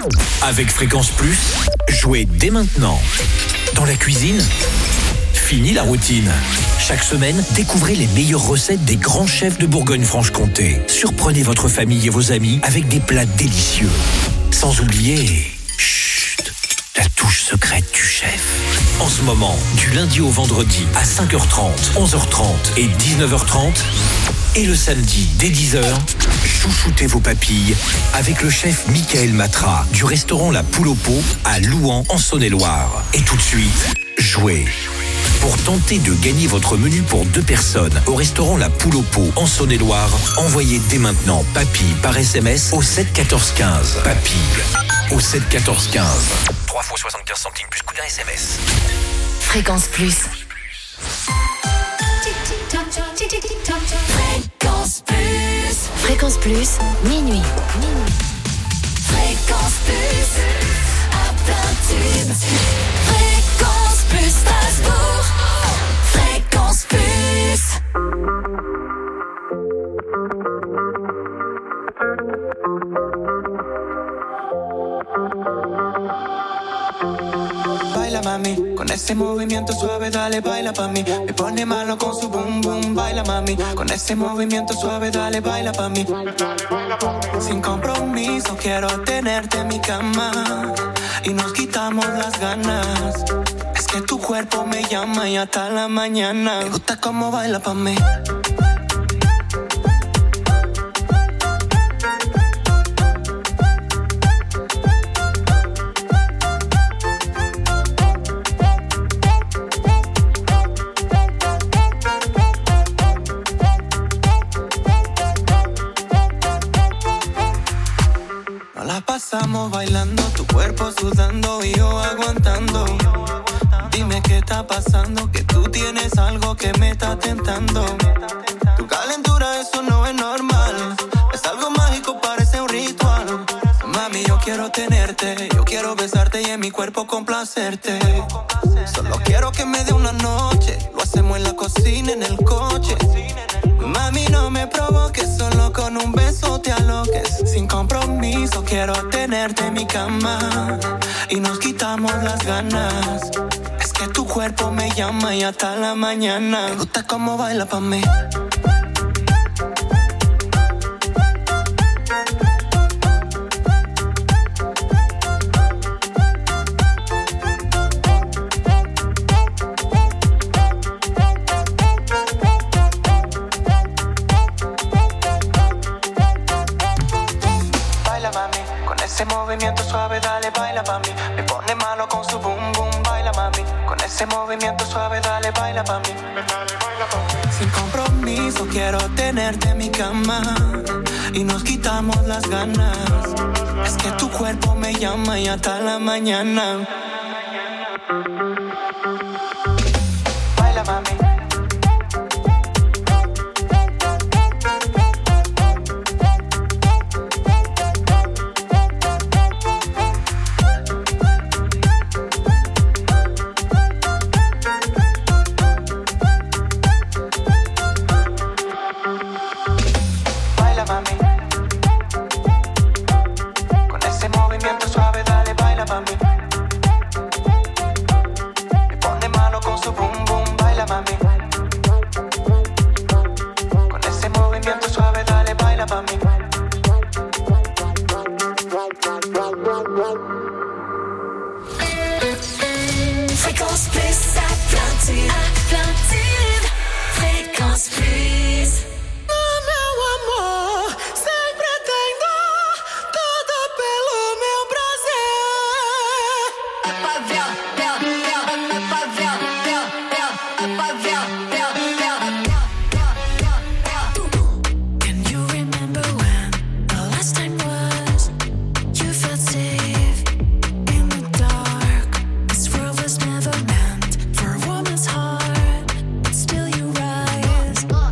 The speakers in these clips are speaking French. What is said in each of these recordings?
Avec Fréquence Plus, jouez dès maintenant. Dans la cuisine, fini la routine. Chaque semaine, découvrez les meilleures recettes des grands chefs de Bourgogne-Franche-Comté. Surprenez votre famille et vos amis avec des plats délicieux. Sans oublier... Chut, la touche secrète du chef. En ce moment, du lundi au vendredi à 5h30, 11h30 et 19h30... Et le samedi, dès 10h, chouchoutez vos papilles avec le chef Michael Matra du restaurant La Poule au Pot à Louhans en Saône-et-Loire. Et tout de suite, jouez. Pour tenter de gagner votre menu pour 2 personnes au restaurant La Poule au Pot en Saône-et-Loire, envoyez dès maintenant papilles par SMS au 7 14 15. Papilles au 7 14 15. 3 fois 75 centimes plus coût d'un SMS. Fréquence Plus. Fréquence Plus. Fréquence Plus, minuit. Fréquence Plus, à plein tube. Fréquence Plus, Strasbourg. Fréquence Plus. Baila mami, con ese movimiento suave dale baila pa' mí. Me pone malo con su boom boom, baila mami. Con ese movimiento suave dale baila pa' mí. Sin compromiso quiero tenerte en mi cama y nos quitamos las ganas. Es que tu cuerpo me llama y hasta la mañana. Me gusta cómo baila pa' mí. Pasamos bailando, tu cuerpo sudando y yo aguantando. Dime qué está pasando, que tú tienes algo que me está tentando. Tu calentura, eso no es normal. Es algo mágico, parece un ritual. Mami, yo quiero tenerte, yo quiero besarte y en mi cuerpo complacerte. Solo quiero que me dé una noche, lo hacemos en la cocina, en el coche. Mami, no me provoques, solo con un beso te aloques. Sin compromiso quiero tenerte en mi cama y nos quitamos las ganas. Es que tu cuerpo me llama y hasta la mañana. Me gusta cómo baila pa' mí. Movimiento suave, dale, baila pa' mí. Me pone malo con su boom boom, baila mami. Con ese movimiento suave, dale, baila pa' mí. Sin compromiso quiero tenerte en mi cama y nos quitamos las ganas. Es que tu cuerpo me llama y hasta la mañana. Baila mami. Fréquence Plus, à plein tube. À plein tube. Fréquence Plus. Never meant for a woman's heart, but still you rise.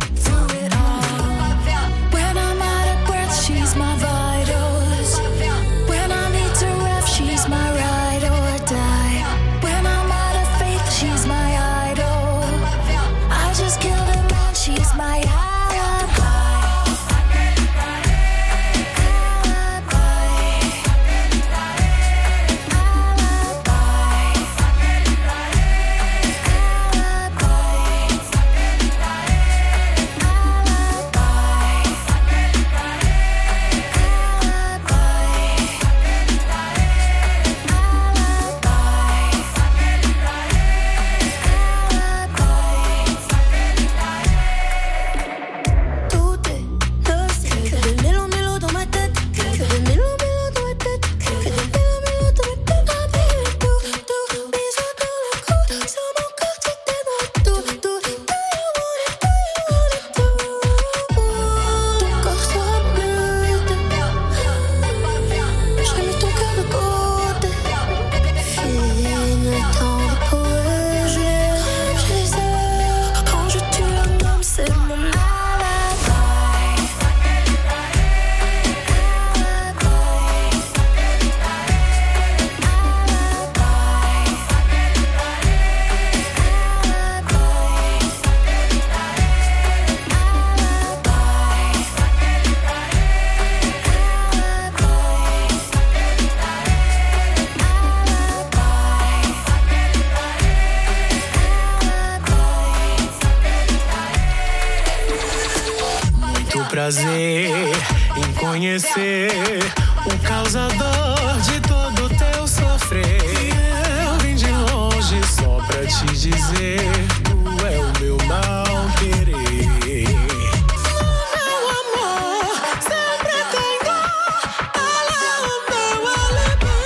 prazer em conhecer o causador de todo teu sofrer. Eu vim de longe só pra te dizer, tu é o meu mal querer. Meu amor, sempre tem dor, ela é o meu alibi.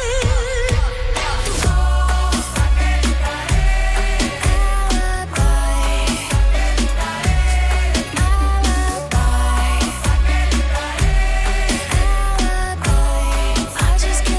I just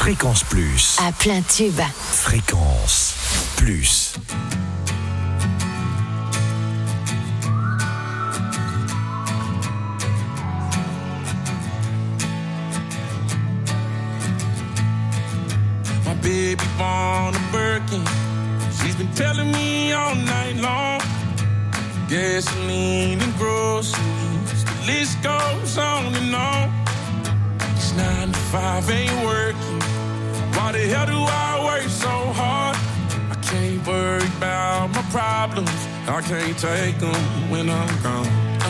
Fréquence Plus. À plein tube. Fréquence Plus. My baby born a Birkin. She's been telling me all night long. Gasoline and groceries, the list goes on and on. It's 9 to 5, ain't working. Why the hell do I work so hard? I can't worry about my problems. I can't take them when I'm gone.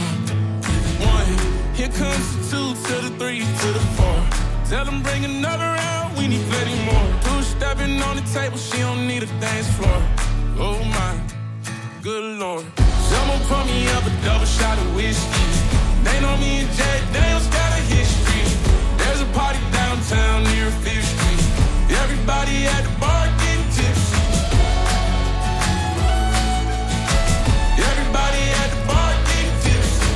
1, here comes the 2 to the 3 to the 4. Tell them bring another round, we need plenty more. 2 stepping on the table, she don't need a dance floor. Oh my, good Lord. Someone pour me up a double shot of whiskey. They know me and Jay Daniels got a history. There's a party downtown near 5th Street. Everybody at the bar getting tipsy. Everybody at the bar getting tipsy.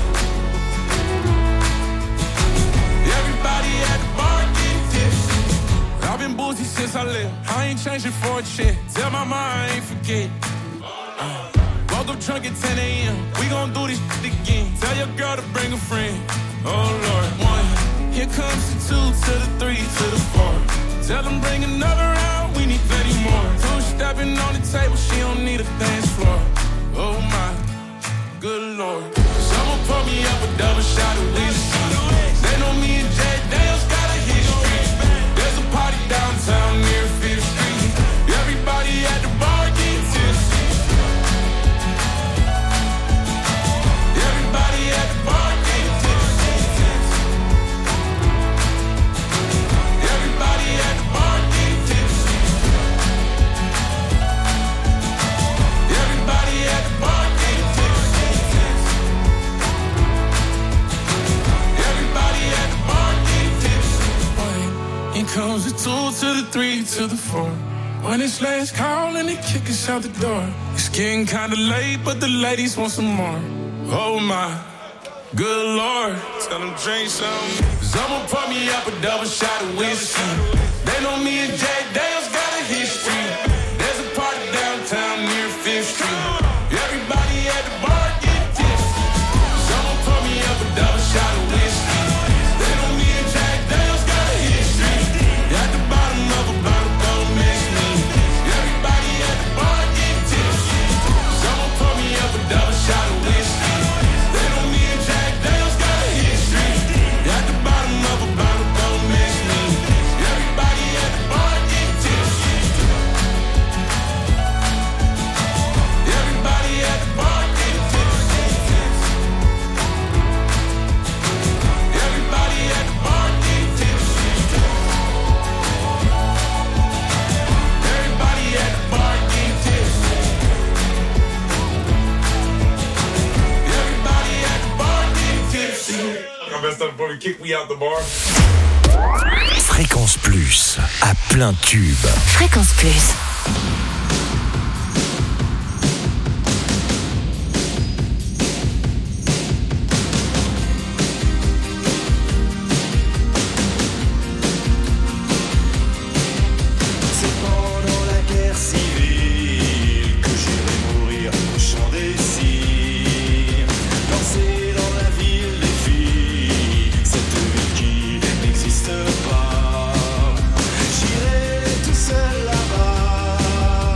Everybody at the bar getting tipsy. I've been boozy since I left. I ain't changing for a check. Tell my mom I ain't forget. Woke up drunk at 10 a.m. We gon' do this shit again. Tell your girl to bring a friend. Oh Lord. 1, here comes the 2 to the 3 to the 4. Tell them bring another round, we need plenty more. 2 stepping on the table, she don't need a dance floor. Oh my, good Lord. Someone pour me up a double shot of whiskey. They know me and Jay Daniels got a history. There's a party downtown near 5th Street. Everybody at the bar getting tipsy. Everybody at the bar getting tipsy. Everybody at the bar getting tipsy. Everybody at the bar getting tipsy. Everybody at the bar getting tipsy. Here comes the 2 to the 3 to the 4. When it's last call and they kick us out the door. It's getting kinda late, but the ladies want some more. Oh my, good Lord. Tell them drink some. Someone pour me up a double shot of whiskey. They know me and Jay Daniels got a history. There's a party downtown near 5th Street. Everybody at the bar get tipsy. Someone pour me up a double shot of whiskey. They know me and Jay Daniels got a history. At the bottom of a bottle, don't miss me. Everybody at the bar get tipsy. Someone pour me up a double shot of whiskey. They know me and Jay Daniels got a history. At the bottom of a bottle, don't miss me. Everybody at the bar get tipsy. Everybody at the bar get tipsy. Everybody at the bar get tipsy. Everybody at the bar get tipsy. Everybody at the bar get tipsy. I messed up before we kick me out the bar. Fréquence Plus, à plein tube. Fréquence Plus. C'est pendant la guerre civile que j'irai mourir au chant des cygnes. Danser dans la ville des filles, cette ville qui n'existe pas. J'irai tout seul là-bas.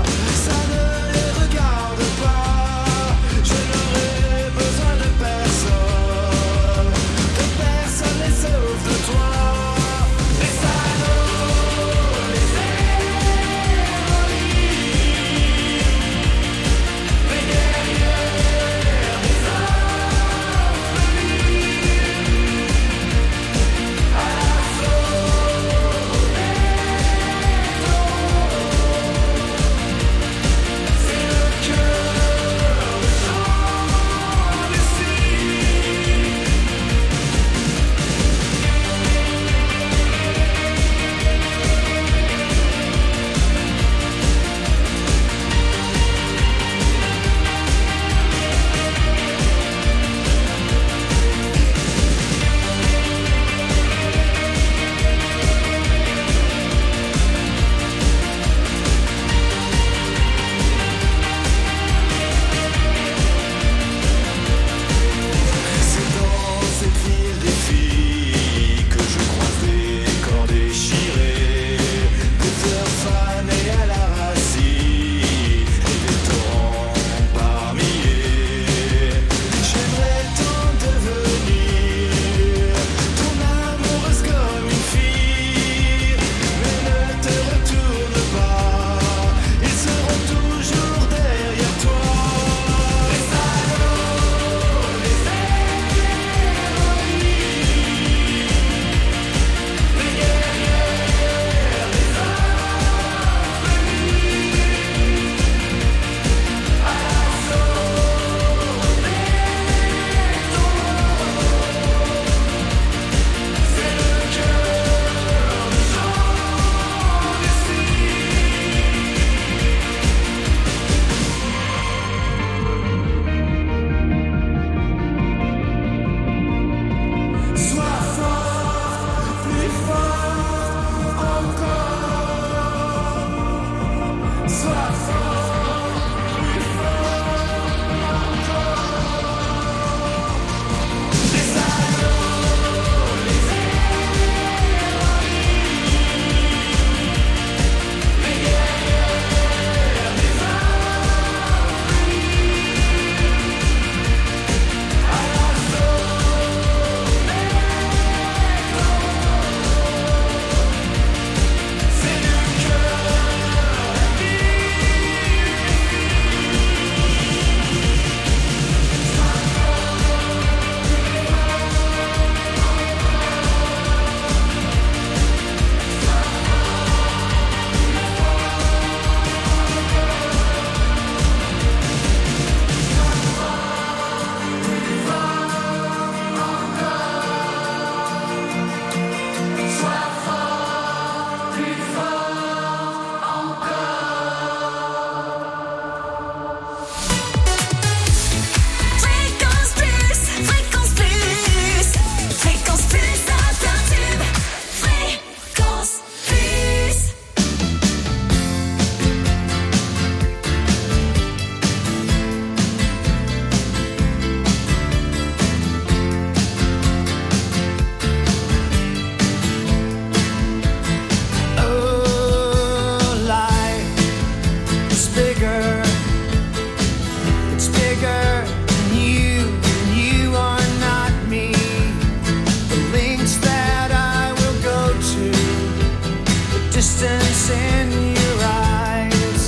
distance in your eyes.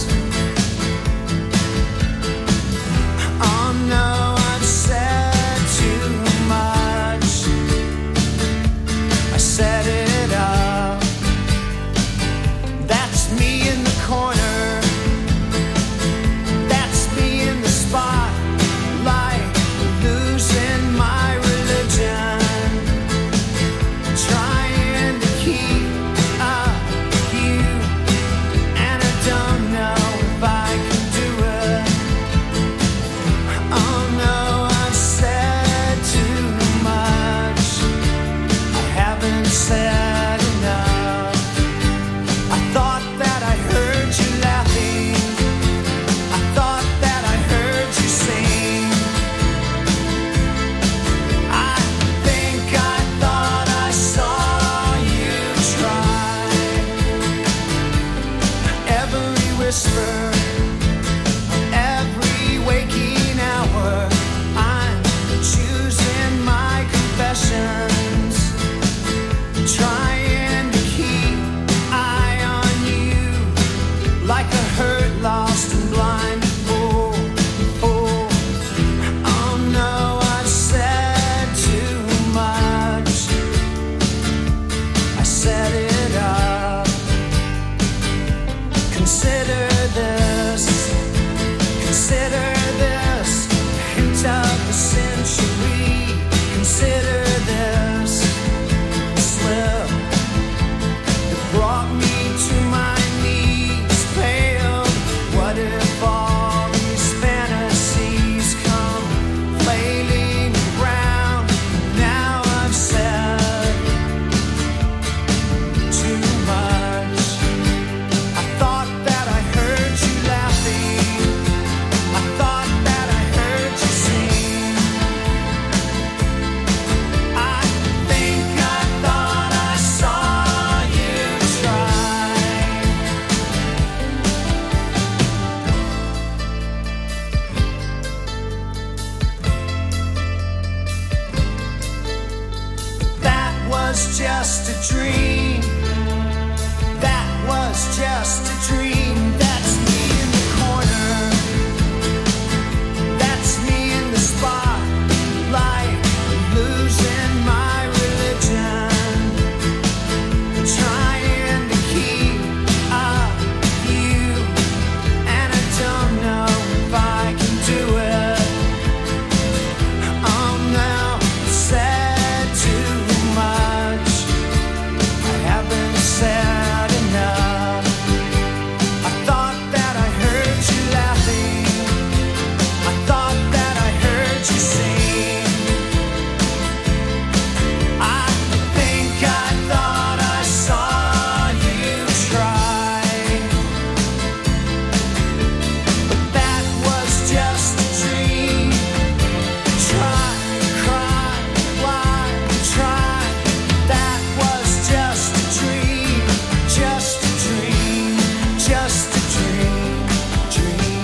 Oh no, I've said too much. I set it up. That's me in the corner. That's me in the spotlight, losing my religion. Trying to keep up with you, and I don't know if I can do it. Oh no, I've said too much. I haven't said enough. I thought that I heard you laughing. I thought that I heard you sing. I think I thought I saw you try. Every whisper, every waking hour, I'm choosing my confessions, trying to keep eye on you, like a hurt, lost and blind fool. Oh no, I've said too much. I set it up. Consider this, hint of the century. Consider this slip that brought me to my knees, pale. What if all these fantasies come flailing around? Now I've said too much. I thought that I heard you laughing. I thought that I heard you sing. I think I thought I saw you try. That was just a dream. That was just a dream. That's me in the corner. That's me in the spotlight, losing my religion. Trying to keep up with you, and I don't know if I can do it. Oh no, I've said too much. I haven't said enough. I thought that I heard you laughing. I thought that I heard you sing. I think I thought I saw you try. But that was just a dream. Try, cry, why, try. That was just a dream. Just a dream. Just a dream. Dream.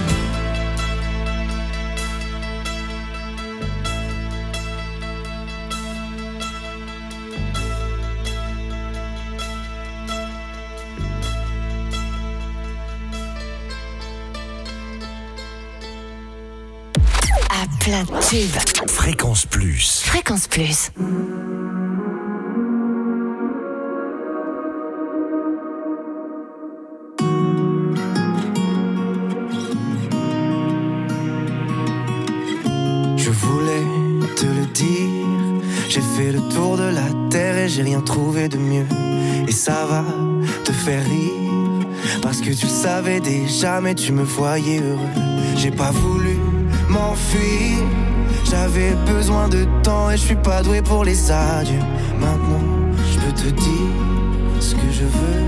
À plein de tubes. Fréquence Plus. Fréquence Plus. Je voulais te le dire. J'ai fait le tour de la terre et j'ai rien trouvé de mieux. Et ça va te faire rire, parce que tu le savais déjà, mais tu me voyais heureux. J'ai pas voulu m'enfuir, j'avais besoin de temps et je suis pas doué pour les adieux. Maintenant, je peux te dire ce que je veux.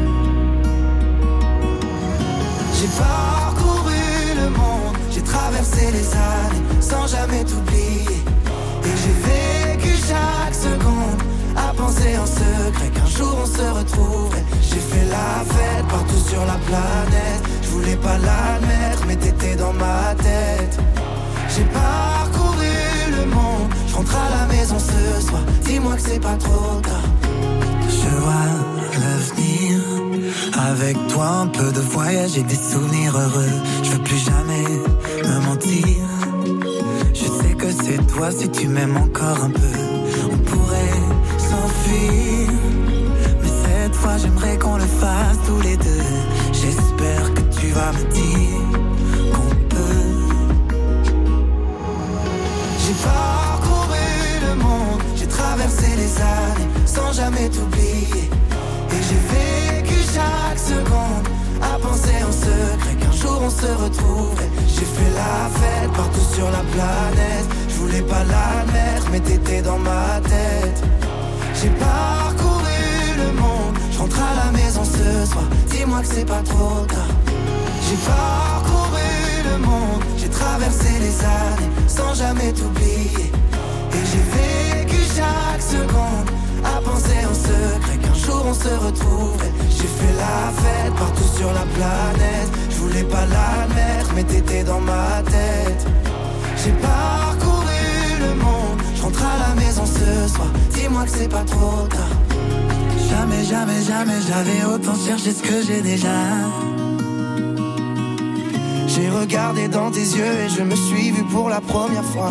J'ai parcouru le monde, j'ai traversé les années sans jamais t'oublier. Et j'ai vécu chaque seconde à penser en secret qu'un jour on se retrouverait. J'ai fait la fête partout sur la planète. Je voulais pas l'admettre, mais t'étais dans ma tête. J'ai parcouru le monde, je rentre à la maison ce soir. Dis-moi que c'est pas trop tard. Je vois l'avenir Avec toi un peu de voyage et des souvenirs heureux. Je veux plus jamais me mentir. Je sais que c'est toi si tu m'aimes encore un peu. On pourrait s'enfuir, mais cette fois j'aimerais qu'on le fasse tous les deux. J'espère que tu vas me dire qu'on peut. J'ai parcouru le monde, j'ai traversé les années sans jamais t'oublier. Et j'ai vécu chaque seconde à penser en secret qu'un jour on se retrouverait. J'ai fait la fête partout sur la planète. Je voulais pas l'admettre mais t'étais dans ma tête. J'ai parcouru le monde, je rentre à la maison ce soir. Dis-moi que c'est pas trop tard. J'ai parcouru le monde, j'ai traversé les années sans jamais t'oublier. Et j'ai vécu chaque seconde à penser en secret qu'un jour on se retrouverait. J'ai fait la fête partout sur la planète. Je voulais pas l'admettre mais t'étais dans ma tête. J'ai parcouru le monde, je rentre à la maison ce soir. Dis-moi que c'est pas trop tard. Jamais, jamais, jamais j'avais autant cherché ce que j'ai déjà. J'ai regardé dans tes yeux et je me suis vu pour la première fois.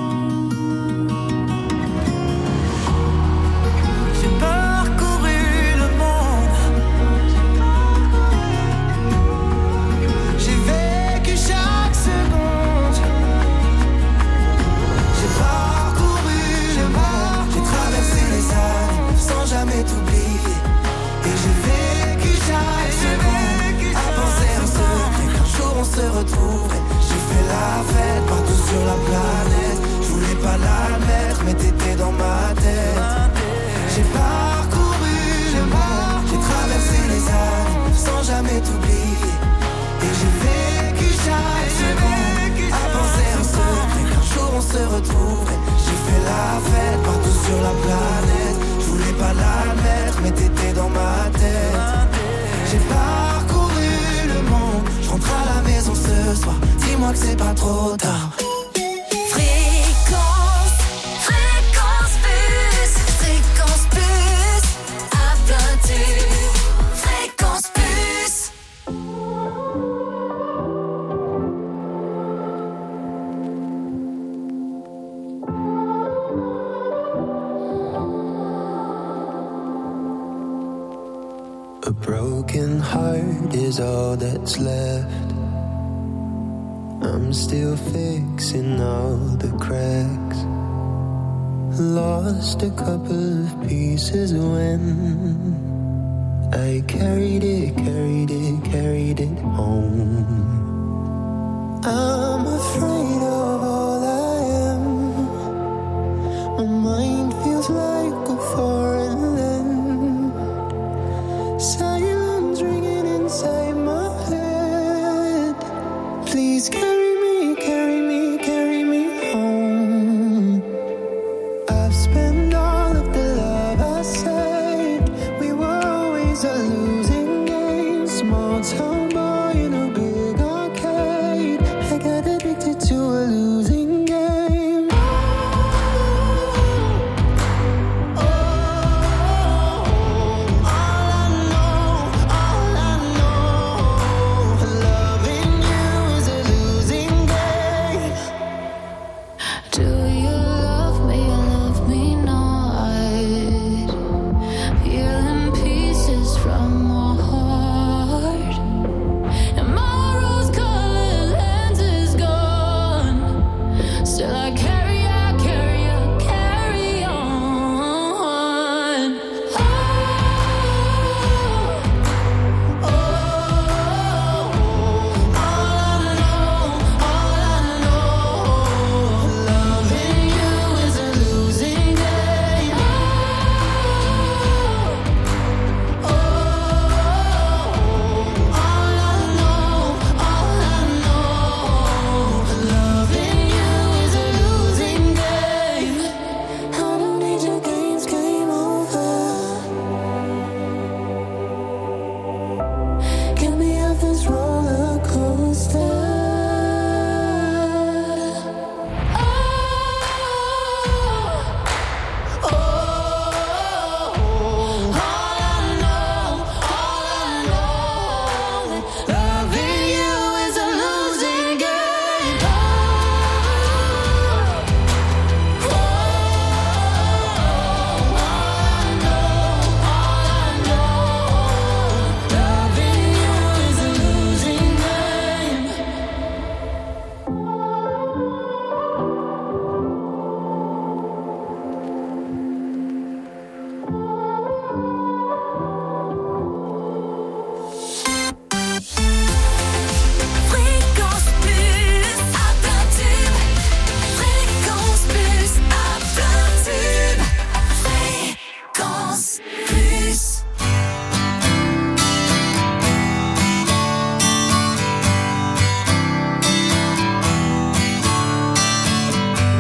Jamais t'oublier. Et j'ai vécu chaque seconde à penser en secret qu'un jour on se retrouverait. J'ai fait la fête partout sur la planète. Je voulais pas l'admettre mais t'étais dans ma tête. J'ai parcouru le monde, j'ai traversé les années sans jamais t'oublier. Et j'ai vécu chaque seconde à penser en secret qu'un jour on se retrouverait. J'ai fait la fête partout sur la planète. Je voulais pas l'admettre mais t'étais dans ma tête. J'ai parcouru le monde, je rentre à la maison ce soir. Dis-moi que c'est pas trop tard. Fréquence, fréquence plus, à plein tube, fréquence plus. A broken heart is all that's left. I'm still fixing all the cracks. Lost a couple of pieces when I carried it home. I'm afraid of all I am. My mind feels like a foreign land. Silence ringing inside my head. Please carry me home. I've spent all of the love I saved. We were always a losing game. Small town boy in a big arcade. I got addicted to a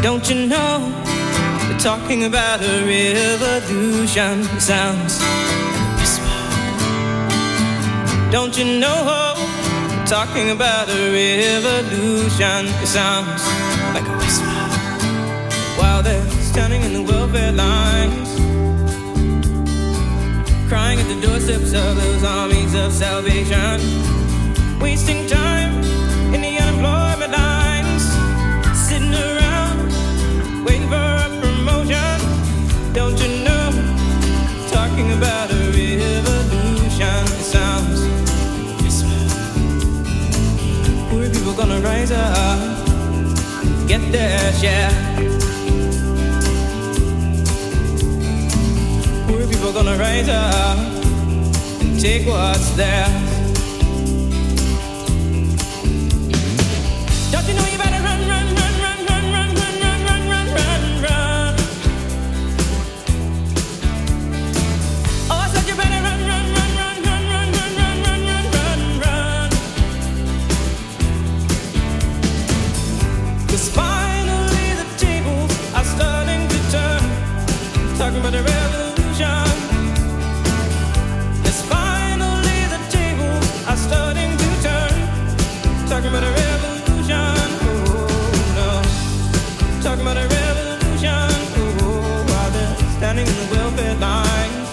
Don't you know they're talking about a revolution? It sounds like a whisper. Don't you know they're talking about a revolution? It sounds like a whisper. While they're standing in the welfare lines, crying at the doorsteps of those armies of salvation, wasting time in the unemployment lines, sitting around waiting for a promotion. Don't you know, talking about a revolution? It sounds whisper. Poor people gonna rise up, get their share. Poor people gonna rise up and take what's theirs. Don't you know you better run, run, run, run, run, run, run, run, run, run, run, run. Oh, I said you better run, run, run, run, run, run, run, run, run, run, run, run. 'Cause finally the tables are starting to turn, talking about the revolution. Yes, finally the tables are starting to turn, talking about a revolution. Oh no, talking about a revolution. Oh, while they're standing in the welfare lines,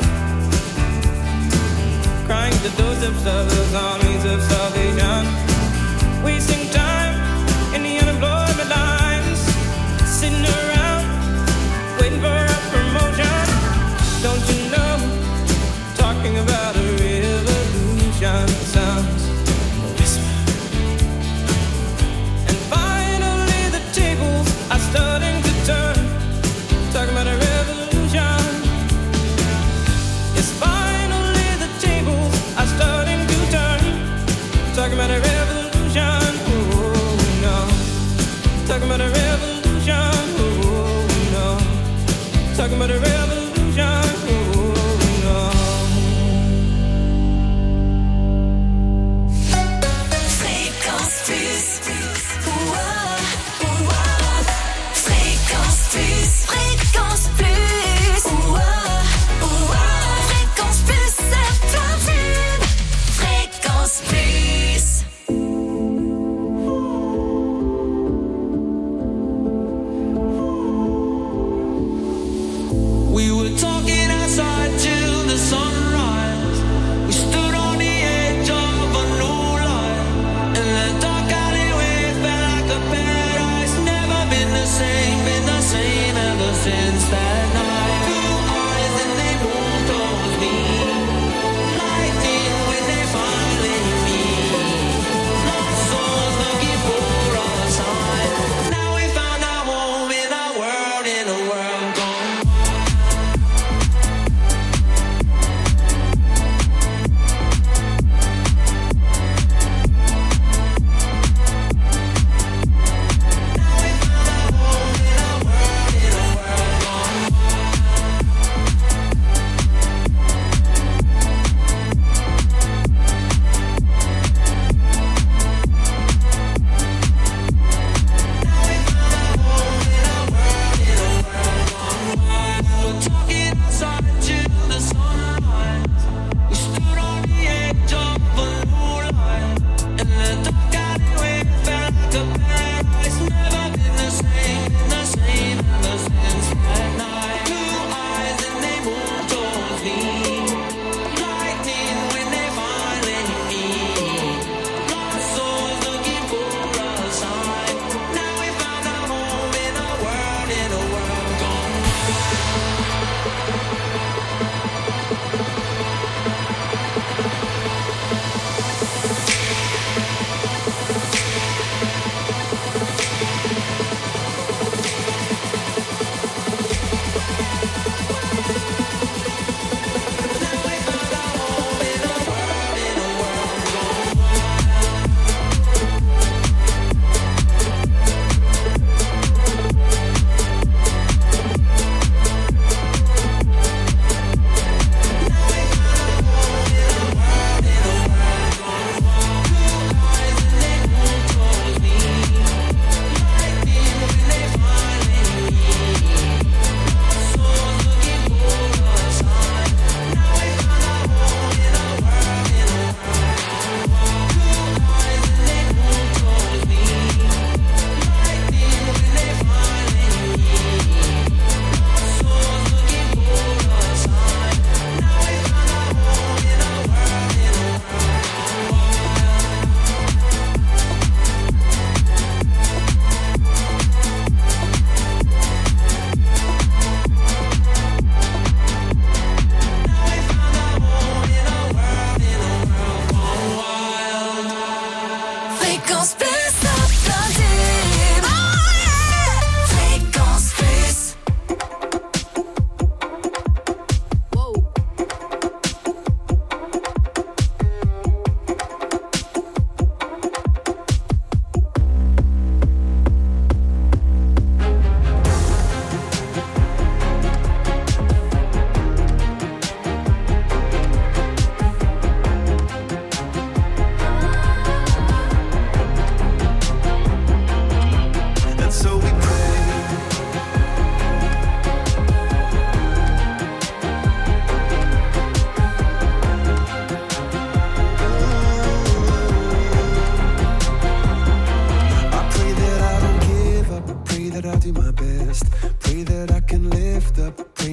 crying at the doorsteps of those armies of salvation, wasting time in the unemployment lines, sitting around waiting for a promotion. Don't you know, talking about a revolution sounds a whisper. And finally the tables are starting to turn, talking about a revolution. Yes, finally the tables are starting to turn, talking about a revolution. Oh no, talking about a revolution. Oh.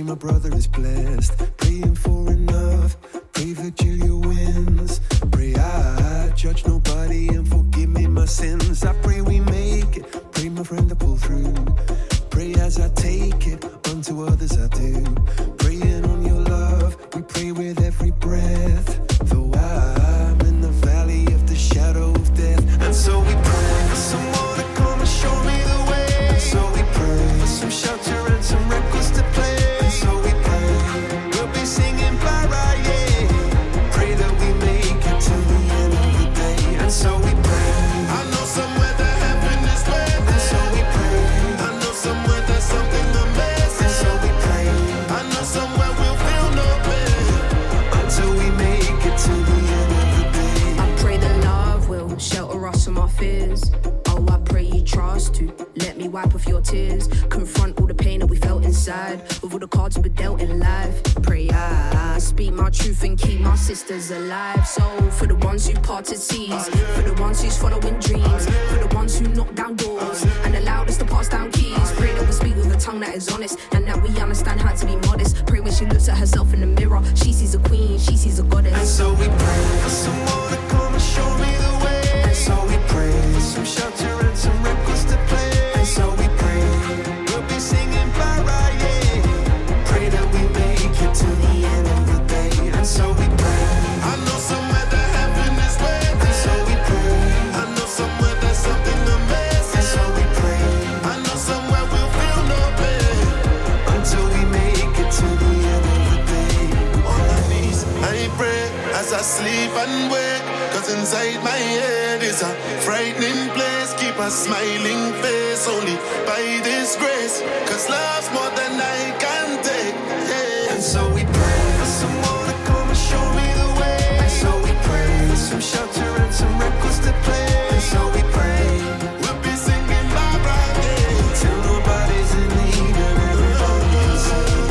my brother is blessed. Praying for enough. Pray Virgilia wins. Pray I judge nobody and forgive me my sins. I pray we make it. Pray my friend to pull through. Pray as I take it. Unto others I do. Praying on your love. We pray with every breath. Though I'm in the valley of the shadow of death. And so we pray for someone to come and show me the way. And so we pray for some shelter and some records to play. And so we pray we'll be singing bye-bye, yeah. Pray that we make it to the end of the day. And so we pray. I know somewhere that heaven is waiting. And so we pray. I know somewhere there's something amazing. And so we pray. I know somewhere we'll feel no pain until we make it to the end of the day. I pray that love will shelter us from our fears. Oh, I pray you trust to let me wipe off your tears. Confront all the pain that we felt inside with all the cards we dealt in life. Pray I speak my truth and keep my sisters alive. So for the ones who parted seas, for the ones who's following dreams, for the ones who knock down doors and allowed us to pass down keys. Pray that we speak with a tongue that is honest and that we understand how to be modest. Pray when she looks at herself in the mirror, she sees a queen, she sees a goddess. And so we pray for someone to come and show me the way. And so we pray for some shelter and some records to play. And so we pray we'll be singing bye-bye, yeah. Pray that we make it to the end of the day. And so we pray. I know somewhere that heaven is waiting. And so we pray. I know somewhere there's something amazing. And so we pray. I know somewhere we'll feel no pain until we make it to the end of the day. On my knees I pray as I sleep and wake. Cause inside my head is a frightening place. Keep a smiling face only by this grace. Cause love's more than I can take, yeah. And so we pray for someone to come and show me the way. And so we pray for some shelter and some records to play. And so we pray we'll be singing bye-bye, yeah. till nobody's in need and everybody's sing.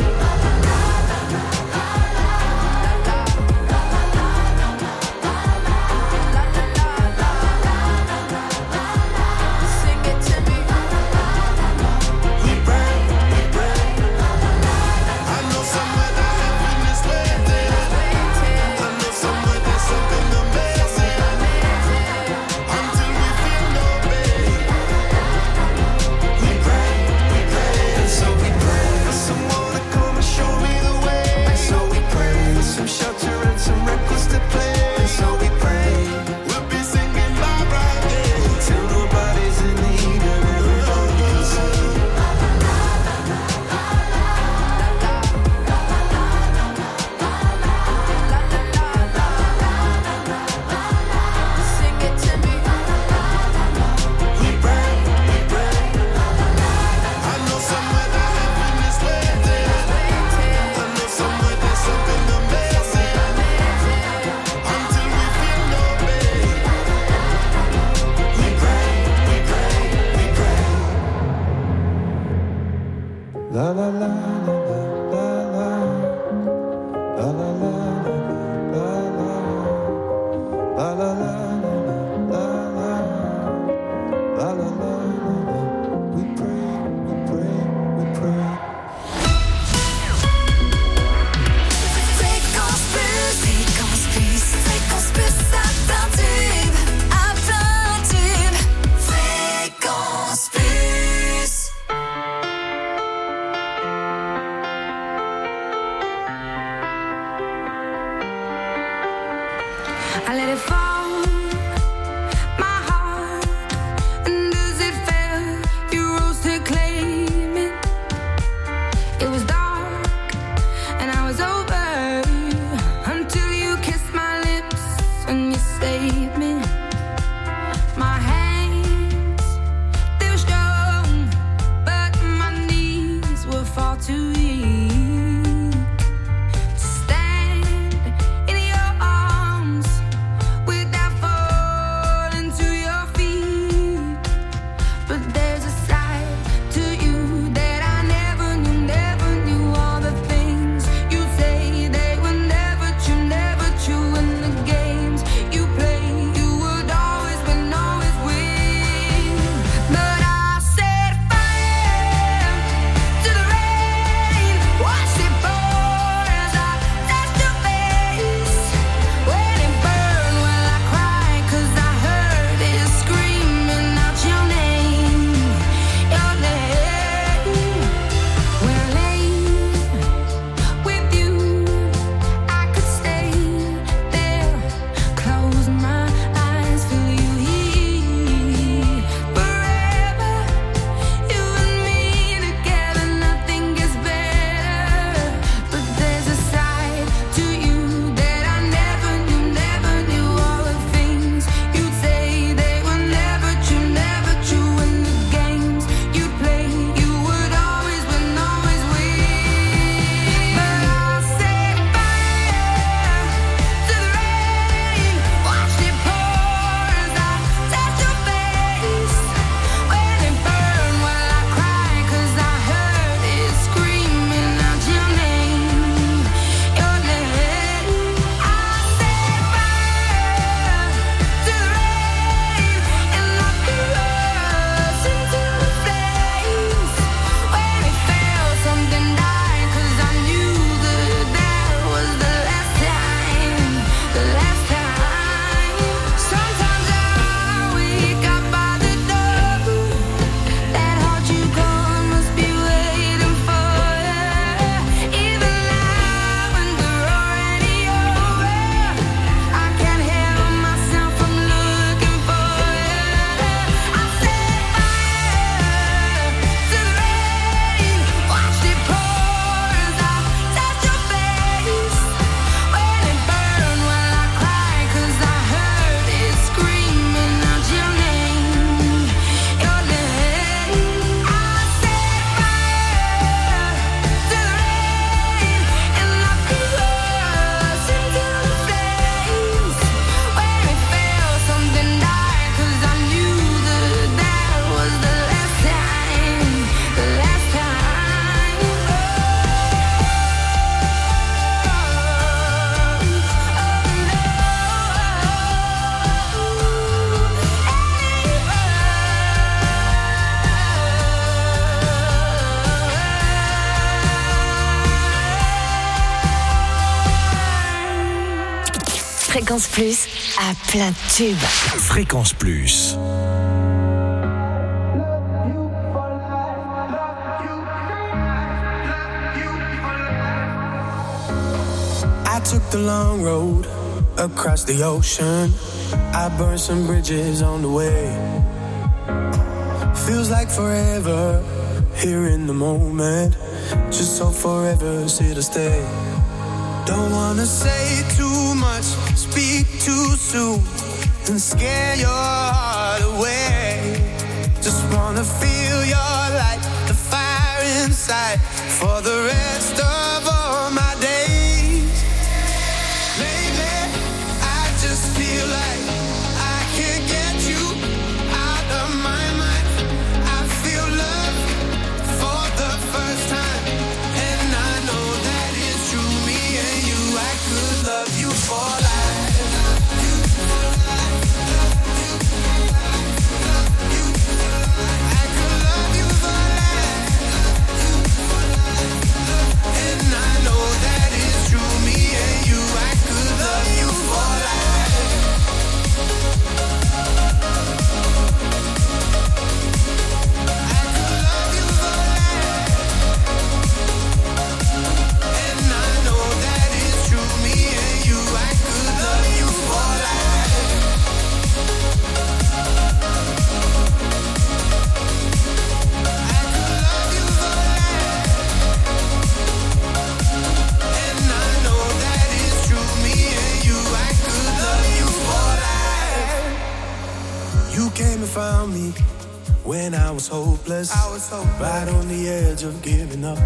Sing it to me. We pray, we pray. I know somewhere that heaven is waiting. I know somewhere there's something amazing. Until we feel no pain. We pray, and so we pray for someone to come and show me the way. And so we pray for some shelter and some records to play. And so we pray we'll be singing bye-bye, yeah. till nobody's in need and everybody's sing. Sing it to me. We pray, we pray. I know somewhere that heaven is waiting. I know somewhere there's something amazing. Until we feel no pain. We pray, we pray, we pray. La la la la la la la la la la la la la la la la la. We pray, we pray, we pray. Fréquence plus, fréquence plus, fréquence plus à plein tube, à plein tube. Fréquence plus. I let it fall Fréquence Plus à plein de tubes. Fréquence Plus. I took the long road across the ocean. I burned some bridges on the way. Feels like forever here in the moment. Just so forever is here to stay. Don't wanna say too much, speak too soon, and scare your heart away. Just wanna feel your light, the fire inside, for the rest of all my days. Lately, I just feel like I can't get you out of my mind. I feel love for the first time, and I know that it's true. Me and you, I could love you for life. Found me when I was hopeless, right on the edge of giving up.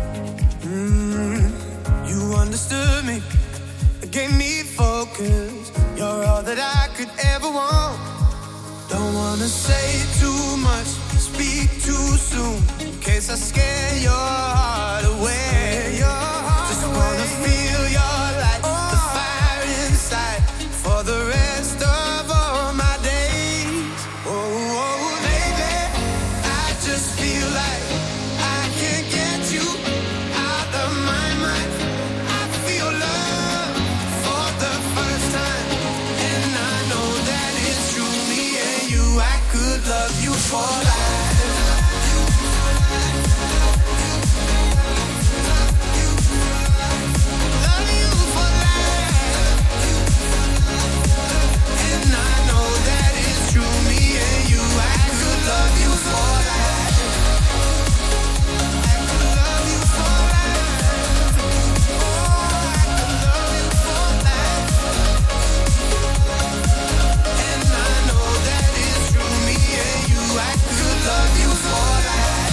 You understood me, gave me focus. You're all that I could ever want. Don't wanna say too much, speak too soon, in case I scare your heart away. Just wanna feel your light, the fire inside, for the rest of all my days. Love you for life. Love you for life. And I know that it's true. Me and you, I could love you for life. I could love you for life. Oh, I could love you for life. And I know that it's true. Me and you, I could love you for life.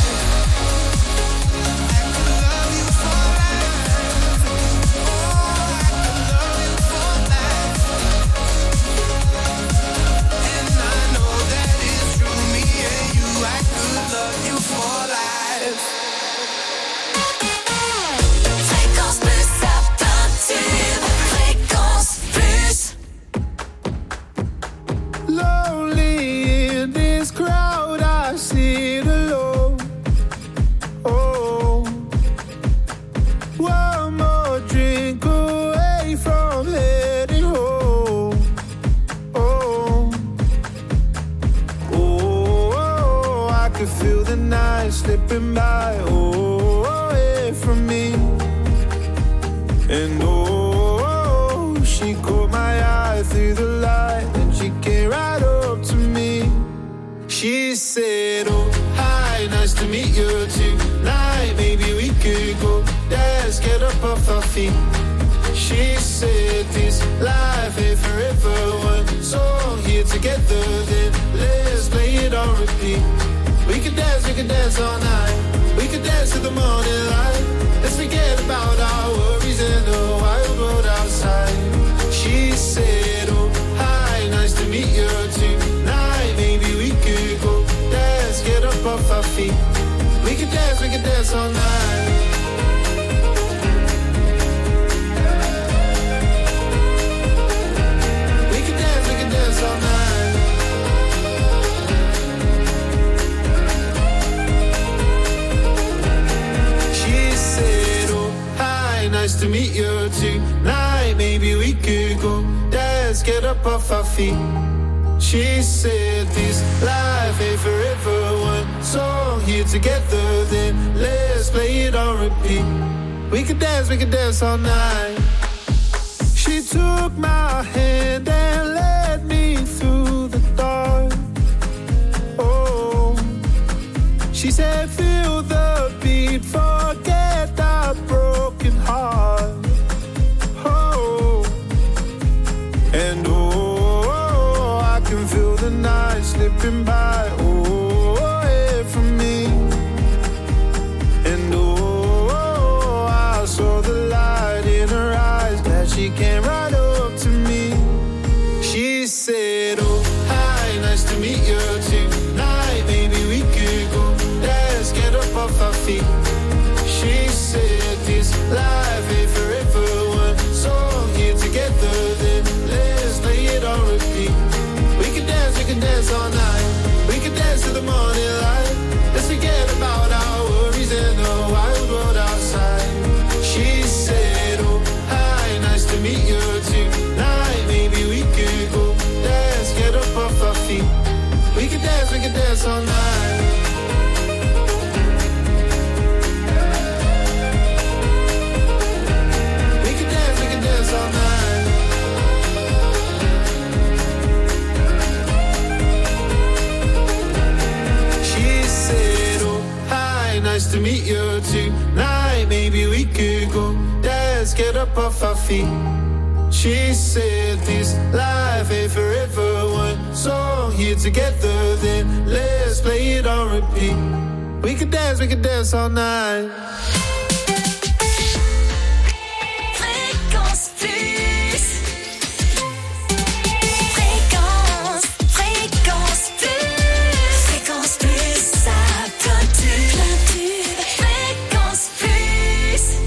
I could love you for life. Oh, I could love you for life. And I know that it's true. Me and you, I could love you for life. Fréquence Plus à plein tube. Fréquence Plus. Lonely in this crowd, I sit alone. Oh, one more drink away from heading home. Oh, oh, I could feel the night slipping by. Oh, away from me. And oh, she caught my eye through the light, and she came right up to me. She said, oh, hi, nice to meet you tonight. Maybe we could go dance, get up off our feet. She said, this life ain't forever. One song here together, then let's play it on repeat. We could dance all night. We could dance to the morning light. Let's forget about our worries and the wild world outside. She said, oh, hi, nice to meet you tonight. Maybe we could go dance, get up off our feet. We could dance all night. We could dance all night. She said, oh, hi, nice to meet you tonight. Maybe we could go dance, get up off our feet. She said this life ain't forever. One song here together, then let's play it on repeat. We could dance all night. She took my hand and led me through the dark. Oh, she said feel the beat, forget our broken heart. Oh, and oh, I can feel the night slipping by. Oh, away from me. And oh, I saw the light in her eyes. Glad she came right up to me. She said, oh, hi, nice to meet you tonight. Maybe we could go dance, get up off our feet. She said this life ain't forever. One song here together, then let's play it on repeat. We can dance all night. We can dance to the morning light. Let's forget about our worries and the wild world outside. She said, oh, hi, nice to meet you tonight. Maybe we could go dance, get up off our feet. We can dance all night. We can dance all night. She said, oh, hi, nice to meet you tonight. Maybe we could go dance, get up off our feet. She said this life ain't forever. One song here together, then let's play it on repeat. We could dance all night. Fréquence Plus. Fréquence Plus. Fréquence Plus, ça plein tube. Fréquence Plus.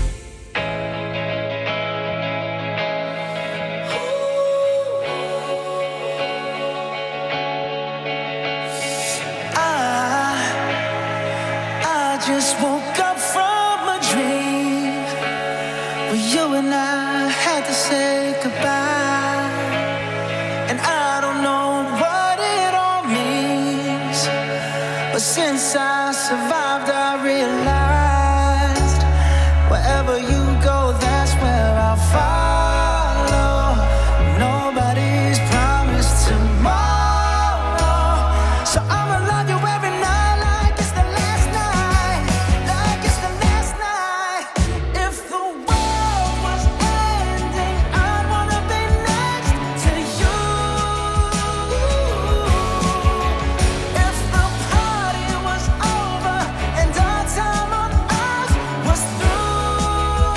I just woke up from a dream where you and I had to say goodbye. And I don't know what it all means, but since I survived, I realized wherever you go, that's where I'll follow. Nobody's promised tomorrow, so I'ma love you every night like it's the last night, like it's the last night. If the world was ending, I'd wanna be next to you. If the party was over and our time on earth was through,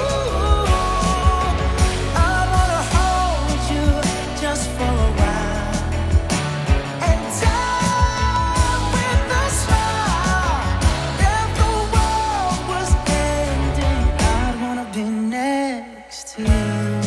I'd wanna hold you just for a while and die with a smile. If the world was ending, I'd wanna be next to you.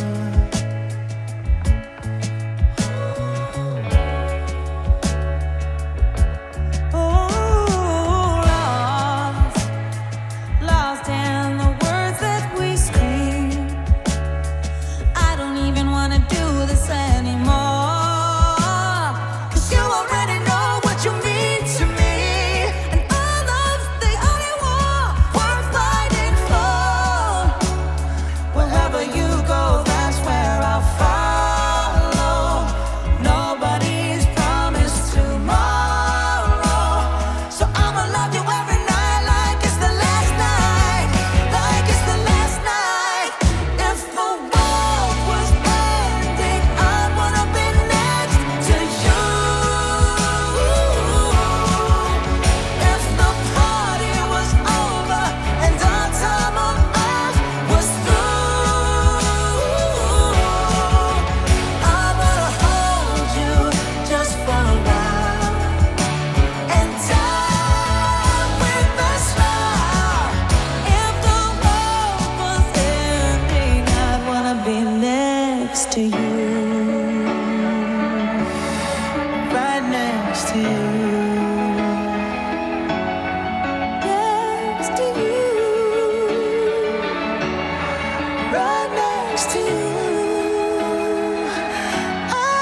Lost in the words that we scream. I don't even wanna do this anymore, 'cause you already know what you mean to me, and our love's the only war worth fighting for. Wherever you go, that's where I'll follow. Nobody's promised tomorrow, so I'ma love you every night like it's the last night, like it's the last night. If the world was ending, I'd wanna be next to you. If the party was over and our time on earth was through, I wanna hold you just for a while and die with a smile. If the world was ending, I'd wanna be next to you. Right next to you. Next to you. Right next to you. I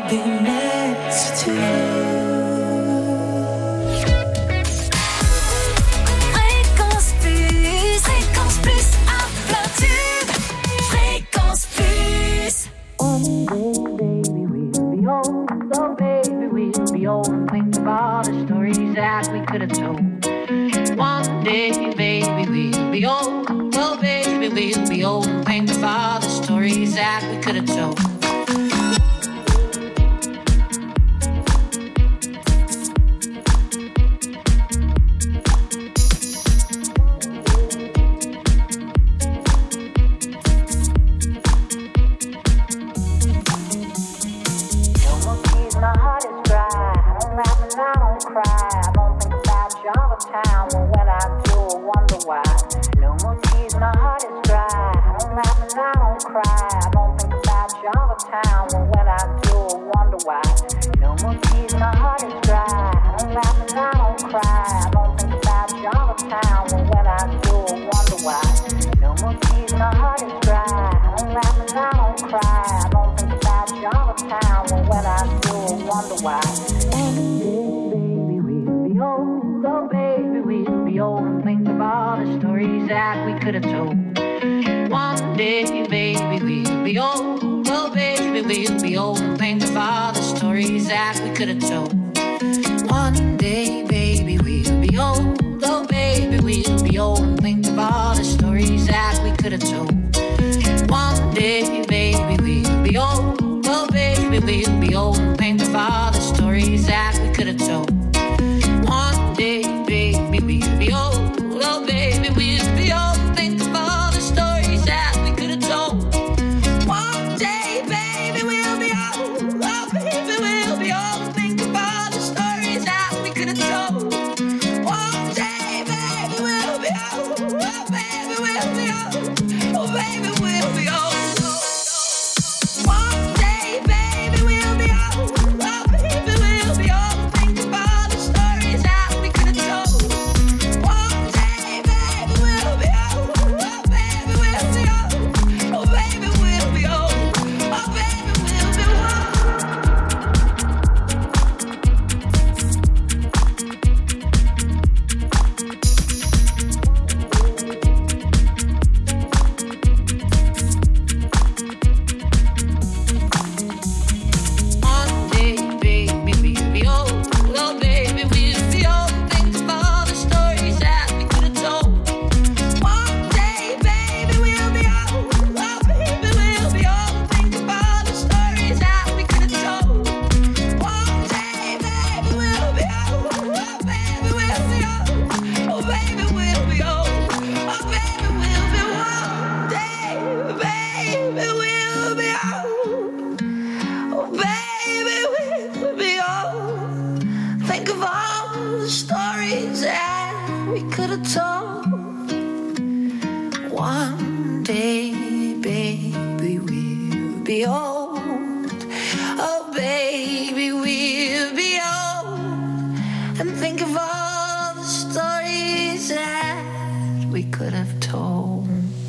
be next to you. Fréquence plus à plein tube. Fréquence plus. Oh baby, we'll be old. Oh baby, we'll be old. And think of all the stories that we could have told. One day, baby, we'll be old. Oh baby, we'll be old. And think of all the stories that we could have told. One day, baby, we'll be old.